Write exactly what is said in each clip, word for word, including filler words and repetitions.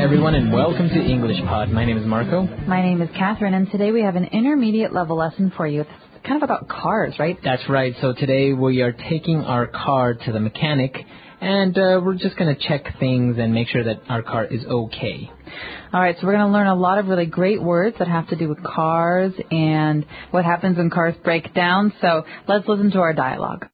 everyone, and welcome to English Pod. My name is Marco. My name is Catherine, and today we have an intermediate level lesson for you. It's kind of about cars, right? That's right. So today we are taking our car to the mechanic, and uh, we're just going to check things and make sure that our car is okay. All right, so we're going to learn a lot of really great words that have to do with cars and what happens when cars break down. So let's listen to our dialogue.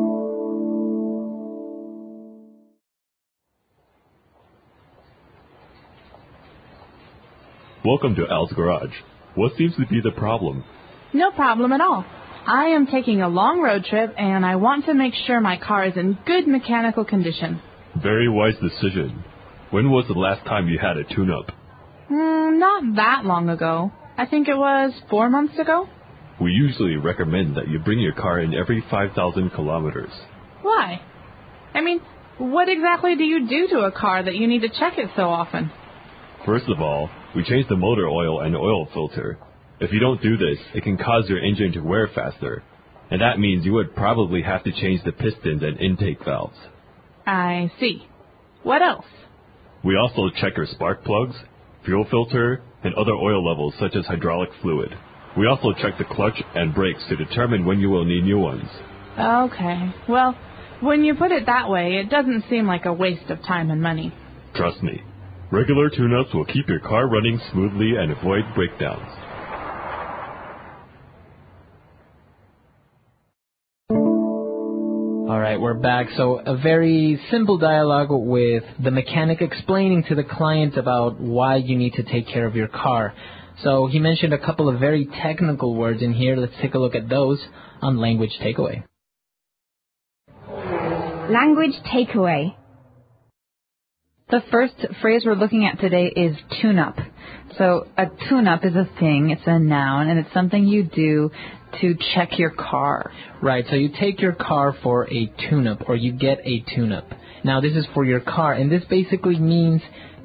Welcome to Al's Garage. What seems to be the problem? No problem at all. I am taking a long road trip, and I want to make sure my car is in good mechanical condition. Very wise decision. When was the last time you had a tune-up? Mm, not that long ago. I think it was four months ago. We usually recommend that you bring your car in every five thousand kilometers. Why? I mean, what exactly do you do to a car that you need to check it so often? First of all, we change the motor oil and oil filter. If you don't do this, it can cause your engine to wear faster. And that means you would probably have to change the pistons and intake valves. I see. What else? We also check your spark plugs, fuel filter, and other oil levels such as hydraulic fluid. We also check the clutch and brakes to determine when you will need new ones. Okay. Well, when you put it that way, it doesn't seem like a waste of time and money. Trust me. Regular tune-ups will keep your car running smoothly and avoid breakdowns. All right, we're back. So a very simple dialogue with the mechanic explaining to the client about why you need to take care of your car. So he mentioned a couple of very technical words in here. Let's take a look at those on Language Takeaway. Language Takeaway. The first phrase we're looking at today is tune-up. So a tune-up is a thing, it's a noun, and it's something you do to check your car. Right, so you take your car for a tune-up, or you get a tune-up. Now, this is for your car, and this basically means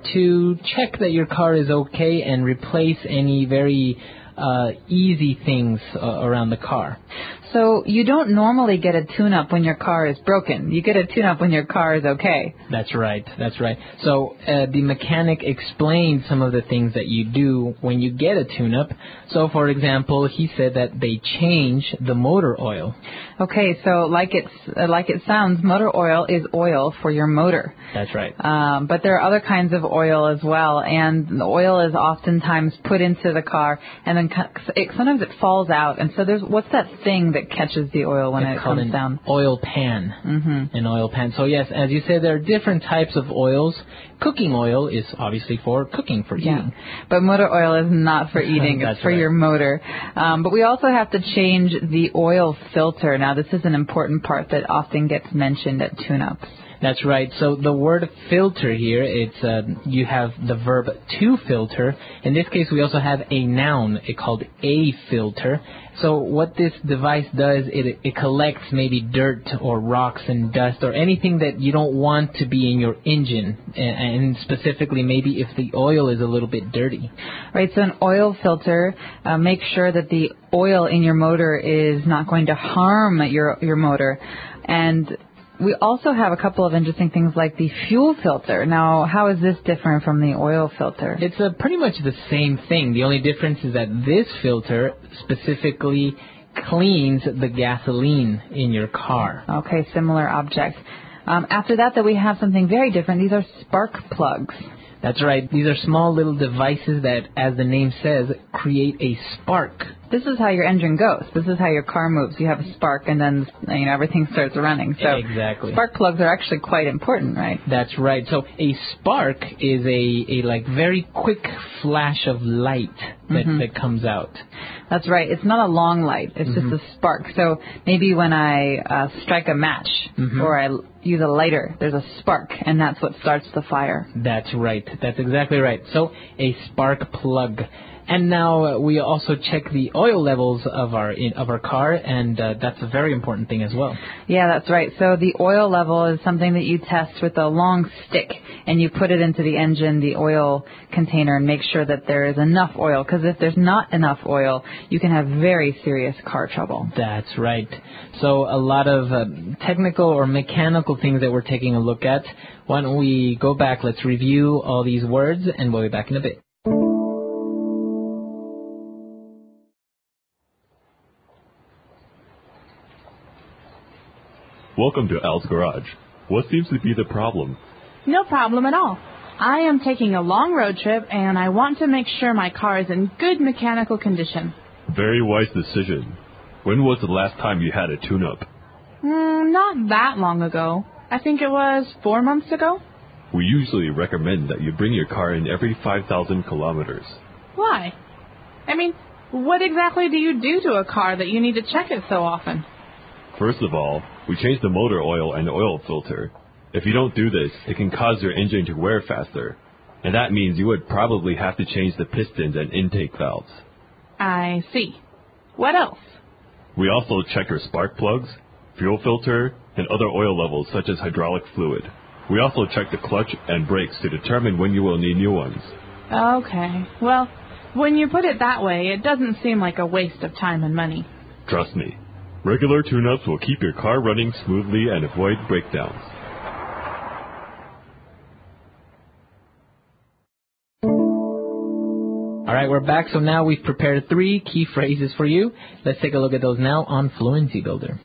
to check that your car is okay and replace any very uh, easy things uh, around the car. So you don't normally get a tune-up when your car is broken. You get a tune-up when your car is okay. That's right. That's right. So uh, the mechanic explained some of the things that you do when you get a tune-up. So, for example, he said that they change the motor oil. Okay, so like it's uh, like it sounds, motor oil is oil for your motor. That's right. Um, but there are other kinds of oil as well, and the oil is oftentimes put into the car, and then it, sometimes it falls out. And so there's what's that thing that catches the oil when it's it called comes an down? Oil pan. Mm-hmm. An oil pan. So yes, as you said, there are different types of oils. Cooking oil is obviously for cooking, for yeah. eating. But motor oil is not for eating. It's for right. your motor. Um, but we also have to change the oil filter. Now, this is an important part that often gets mentioned at tune-ups. That's right. So the word filter here, it's uh, you have the verb to filter. In this case, we also have a noun it called a filter. So what this device does, it, it collects maybe dirt or rocks and dust or anything that you don't want to be in your engine, and, and specifically maybe if the oil is a little bit dirty. Right, so an oil filter uh, makes sure that the oil in your motor is not going to harm your your motor. And we also have a couple of interesting things like the fuel filter. Now, how is this different from the oil filter? It's uh, pretty much the same thing. The only difference is that this filter specifically cleans the gasoline in your car. Okay, similar object. Um, after that, that we have something very different. These are spark plugs. That's right. These are small little devices that, as the name says, create a spark. This is how your engine goes. This is how your car moves. You have a spark, and then you know everything starts running. So exactly. Spark plugs are actually quite important, right? That's right. So a spark is a, a like very quick flash of light that, mm-hmm. that comes out. That's right. It's not a long light. It's mm-hmm. just a spark. So maybe when I uh, strike a match mm-hmm. or I use a lighter, there's a spark, and that's what starts the fire. That's right. That's exactly right. So a spark plug. And now uh, we also check the oil levels of our in, of our car, and uh, that's a very important thing as well. Yeah, that's right. So the oil level is something that you test with a long stick, and you put it into the engine, the oil container, and make sure that there is enough oil. Because if there's not enough oil, you can have very serious car trouble. That's right. So a lot of uh, technical or mechanical things that we're taking a look at. Why don't we go back? Let's review all these words, and we'll be back in a bit. Welcome to Al's Garage. What seems to be the problem? No problem at all. I am taking a long road trip, and I want to make sure my car is in good mechanical condition. Very wise decision. When was the last time you had a tune-up? Mm, not that long ago. I think it was four months ago. We usually recommend that you bring your car in every five thousand kilometers. Why? I mean, what exactly do you do to a car that you need to check it so often? First of all, we change the motor oil and oil filter. If you don't do this, it can cause your engine to wear faster. And that means you would probably have to change the pistons and intake valves. I see. What else? We also check your spark plugs, fuel filter, and other oil levels such as hydraulic fluid. We also check the clutch and brakes to determine when you will need new ones. Okay. Well, when you put it that way, it doesn't seem like a waste of time and money. Trust me. Regular tune-ups will keep your car running smoothly and avoid breakdowns. All right, we're back. So now we've prepared three key phrases for you. Let's take a look at those now on Fluency Builder.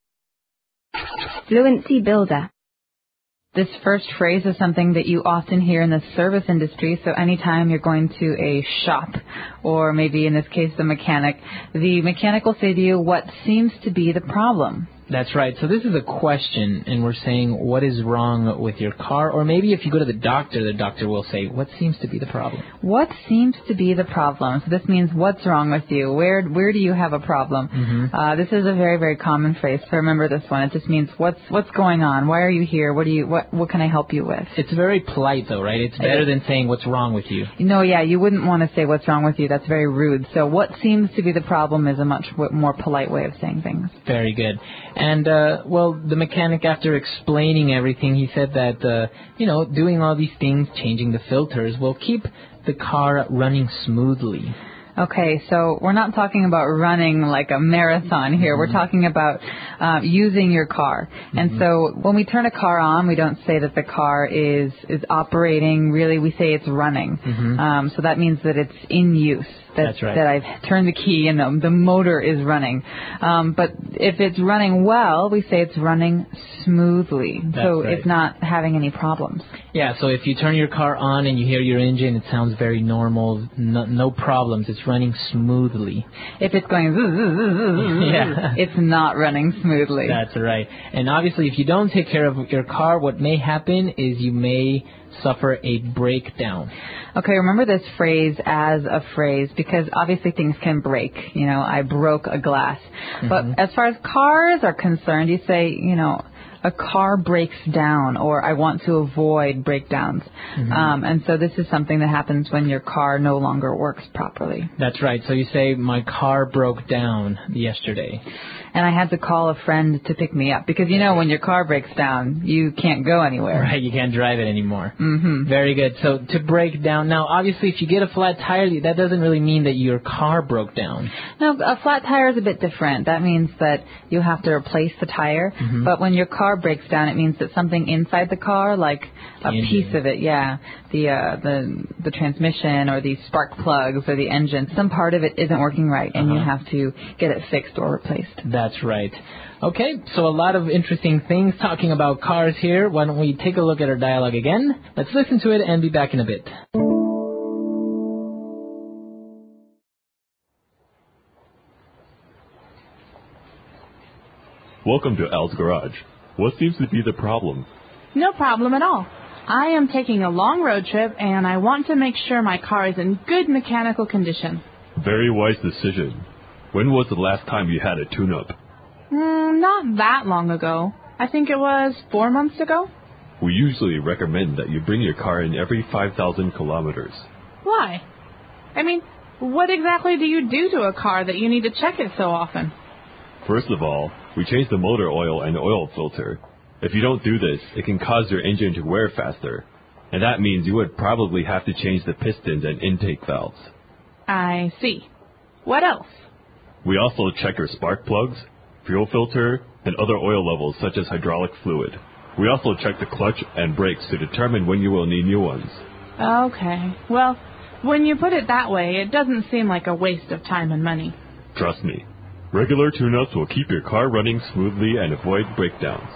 Fluency Builder. This first phrase is something that you often hear in the service industry. So anytime you're going to a shop, or maybe in this case the mechanic, the mechanic will say to you, what seems to be the problem? That's right. So this is a question, and we're saying what is wrong with your car, or maybe if you go to the doctor, the doctor will say, what seems to be the problem? What seems to be the problem? So this means what's wrong with you? Where where do you have a problem? Mm-hmm. Uh, this is a very, very common phrase. So remember this one. It just means what's what's going on? Why are you here? What do you what what can I help you with? It's very polite, though, right? It's better than saying what's wrong with you. No, yeah, you wouldn't want to say what's wrong with you. That's very rude. So what seems to be the problem is a much w- more polite way of saying things. Very good. And, uh, well, the mechanic, after explaining everything, he said that, uh, you know, doing all these things, changing the filters, will keep the car running smoothly. Okay, so we're not talking about running like a marathon here. Mm-hmm. We're talking about uh, using your car. Mm-hmm. And so when we turn a car on, we don't say that the car is, is operating. Really, we say it's running. Mm-hmm. Um, so that means that it's in use. That, That's right. That I've turned the key and the, the motor is running. Um, but if it's running well, we say it's running smoothly. That's so right. It's not having any problems. Yeah, so if you turn your car on and you hear your engine, it sounds very normal, no, no problems. It's running smoothly. If it's going, yeah. it's not running smoothly. That's right. And obviously, if you don't take care of your car, what may happen is you may suffer a breakdown. Okay, remember this phrase as a phrase because obviously things can break. You know, I broke a glass. Mm-hmm. But as far as cars are concerned, you say, you know, a car breaks down, or I want to avoid breakdowns. Mm-hmm. Um, and so this is something that happens when your car no longer works properly. That's right. So you say, my car broke down yesterday. And I had to call a friend to pick me up because, you know, when your car breaks down, you can't go anywhere. Right, you can't drive it anymore. Mm-hmm. Very good. So to break down, now obviously if you get a flat tire, that doesn't really mean that your car broke down. No, a flat tire is a bit different. That means that you have to replace the tire. Mm-hmm. But when your car breaks down, it means that something inside the car, like a engine. piece of it, yeah, the uh, the the transmission or the spark plugs or the engine, some part of it isn't working right, and uh-huh. you have to get it fixed or replaced. That's right. Okay, so a lot of interesting things talking about cars here. Why don't we take a look at our dialogue again? Let's listen to it and be back in a bit. Welcome to Al's Garage. What seems to be the problem? No problem at all. I am taking a long road trip, and I want to make sure my car is in good mechanical condition. Very wise decision. When was the last time you had a tune-up? Mm, not that long ago. I think it was four months ago. We usually recommend that you bring your car in every five thousand kilometers. Why? I mean, What exactly do you do to a car that you need to check it so often? First of all, we change the motor oil and oil filter. If you don't do this, it can cause your engine to wear faster. And that means you would probably have to change the pistons and intake valves. I see. What else? We also check your spark plugs, fuel filter, and other oil levels such as hydraulic fluid. We also check the clutch and brakes to determine when you will need new ones. Okay. Well, when you put it that way, it doesn't seem like a waste of time and money. Trust me, regular tune-ups will keep your car running smoothly and avoid breakdowns.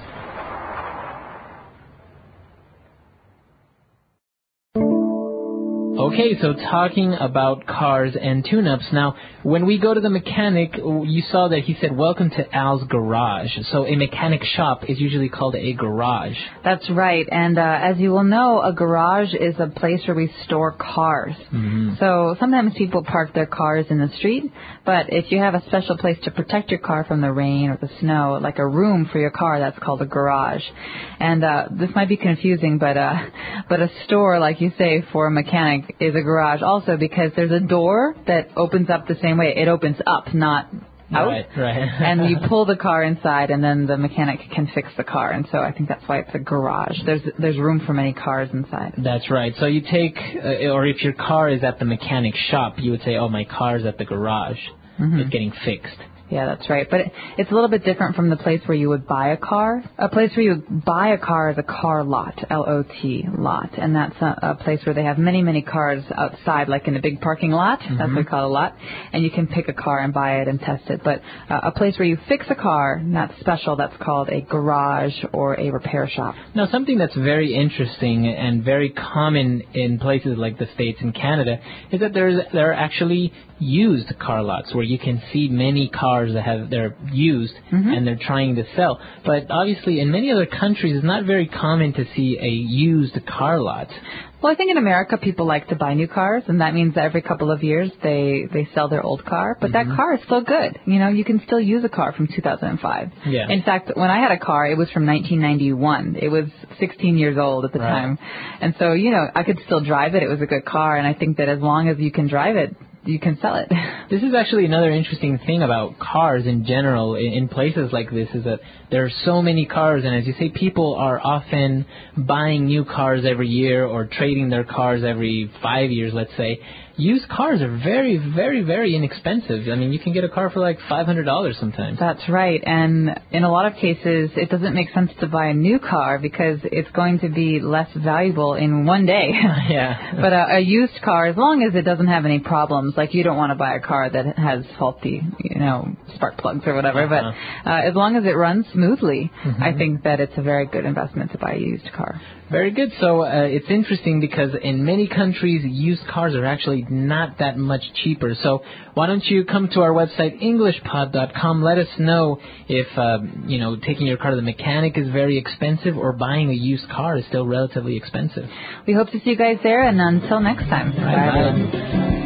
Okay, so talking about cars and tune-ups. Now, when we go to the mechanic, you saw that he said, welcome to Al's Garage. So a mechanic shop is usually called a garage. That's right. And uh, as you will know, a garage is a place where we store cars. Mm-hmm. So sometimes people park their cars in the street, but if you have a special place to protect your car from the rain or the snow, like a room for your car, that's called a garage. And uh, this might be confusing, but uh, but a store, like you say, for a mechanic is a garage also because there's a door that opens up the same way. It opens up, not out. Right, right. And you pull the car inside, and then the mechanic can fix the car. And so I think that's why it's a garage. There's there's room for many cars inside. That's right. So you take, uh, or if your car is at the mechanic shop, you would say, oh, my car's at the garage. Mm-hmm. It's getting fixed. Yeah, that's right. But it, it's a little bit different from the place where you would buy a car. A place where you would buy a car is a car lot, L O T, lot. And that's a, a place where they have many, many cars outside, like in a big parking lot. Mm-hmm. That's what we call a lot. And you can pick a car and buy it and test it. But uh, a place where you fix a car, that's special. That's called a garage or a repair shop. Now, something that's very interesting and very common in places like the States and Canada is that there's there are actually used car lots where you can see many cars that have they're used mm-hmm. and they're trying to sell. But obviously in many other countries it's not very common to see a used car lot. Well, I think in America people like to buy new cars, and that means that every couple of years they, they sell their old car. But mm-hmm. that car is still good. You know, you can still use a car from two thousand five. Yeah. In fact, when I had a car, it was from nineteen ninety-one. It was sixteen years old at the right. time. And so, you know, I could still drive it. It was a good car, and I think that as long as you can drive it, you can sell it. This is actually another interesting thing about cars in general in, in places like this is that there are so many cars, and as you say, people are often buying new cars every year or trading their cars every five years, let's say. Used cars are very, very, very inexpensive. I mean, you can get a car for like five hundred dollars sometimes. That's right. And in a lot of cases, it doesn't make sense to buy a new car because it's going to be less valuable in one day. Yeah. But a, a used car, as long as it doesn't have any problems, like you don't want to buy a car that has faulty, you know, spark plugs or whatever. Uh-huh. But uh, as long as it runs smoothly, mm-hmm. I think that it's a very good investment to buy a used car. Very good. So uh, it's interesting because in many countries, used cars are actually not that much cheaper. So why don't you come to our website, english pod dot com. Let us know if, uh, you know, taking your car to the mechanic is very expensive or buying a used car is still relatively expensive. We hope to see you guys there, and until next time. Bye-bye.